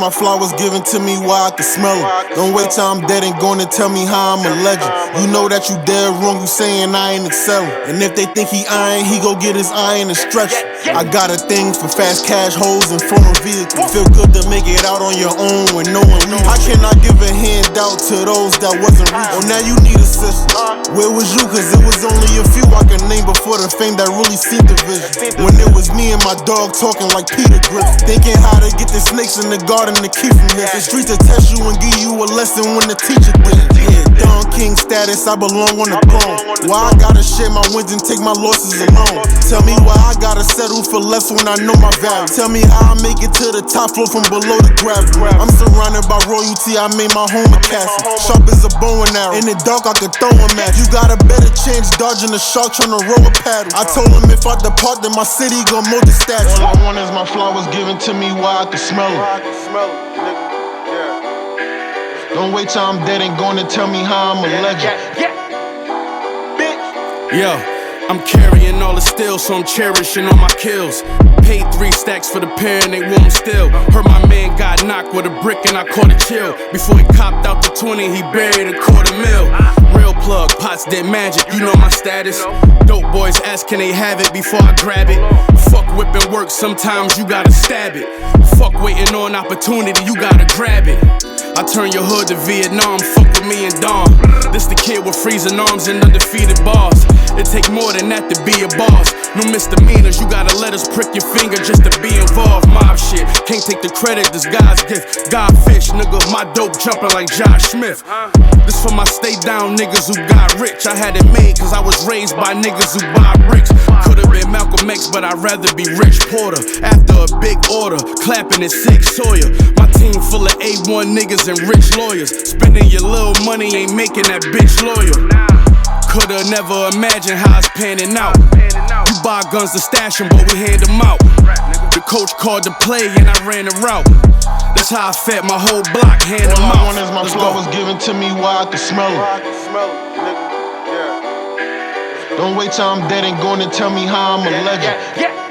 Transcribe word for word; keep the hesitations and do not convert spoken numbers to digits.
my flowers given to me while I can smell them. Don't wait till I'm dead and going to tell me how I'm a legend. You know that you dead wrong, you saying I ain't excelling. And if they think he iron, he go get his iron and stretch it. I got a thing for fast cash hoes and foreign vehicles. Feel good to make it out on your own when no one leaves. I cannot give a handout to those that wasn't reached. Oh, now you need assistance. Where was you? Cause it was only a few I can name before the fame that really seen the vision. When it was me and my dog talking like Peter Griffin, thinking how to get the snakes in the garden to keep from here. The streets to test you and give you a lesson when the teacher did. Yeah, Don King status, I belong on the throne. Why I gotta share my wins and take my losses alone? Tell me why I gotta settle for less when I know my value. Tell me how I make it to the top floor from below the gravity. I'm surrounded by royalty, I made my home a castle. Sharp as a bow and arrow, in the dark I could throw him at. You got a better chance dodging a shark trying to row a paddle. I told him if I depart then my city gon' mold the statue. All I want is my flowers given to me while I can smell them. Don't wait till I'm dead and going to tell me how I'm a legend. Yo, I'm carrying all the steel, so I'm cherishing all my kills. Paid three stacks for the pair and they want 'em still. Heard my man got knocked with a brick and I caught a chill. Before he copped out the twenty, he buried a quarter mil. Real plug, pots did magic, you know my status. Dope boys ask can they have it before I grab it. Fuck whipping work, sometimes you gotta stab it. Fuck waiting on opportunity, you gotta grab it. I turn your hood to Vietnam, fuck with me and Dom. This the kid with freezing arms and undefeated bars. It take more than that to be a boss. No misdemeanors, you gotta let us prick your finger just to be involved. Mob shit, can't take the credit, this God's gift. Godfish, nigga, my dope jumping like Josh Smith. This for my stay down niggas who got rich. I had it made cause I was raised by niggas who buy bricks. Could've been Malcolm X, but I'd rather be Rich Porter. After a big order, clapping at Sig Sawyer. My team full of A one niggas and rich lawyers. Spending your little money ain't making that bitch loyal. Coulda never imagined how it's panning out. You buy guns to stash them, but we hand them out. The coach called the play and I ran the route. That's how I fed my whole block, hand them out. All I want is my flowers given to me while I can smell them. Don't wait till I'm dead and going to tell me how I'm a legend.